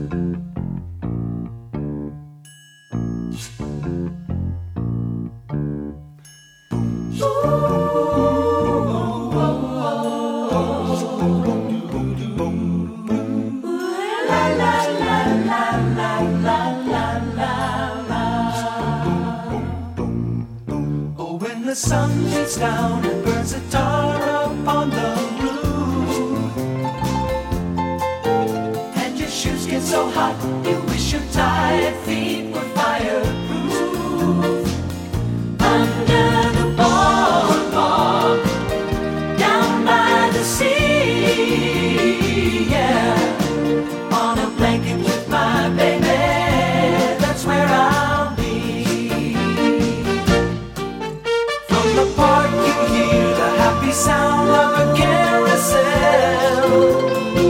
The sun beats down and burns the tar upon the roof, and your shoes get so hot you wish your tired feet were fireproof. Under the boardwalk, down by the sea, yeah, on a blanket with my baby, that's where I'll be. The park, you hear the happy sound of a carousel.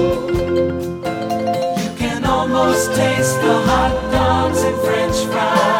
You can almost taste the hot dogs and French fries.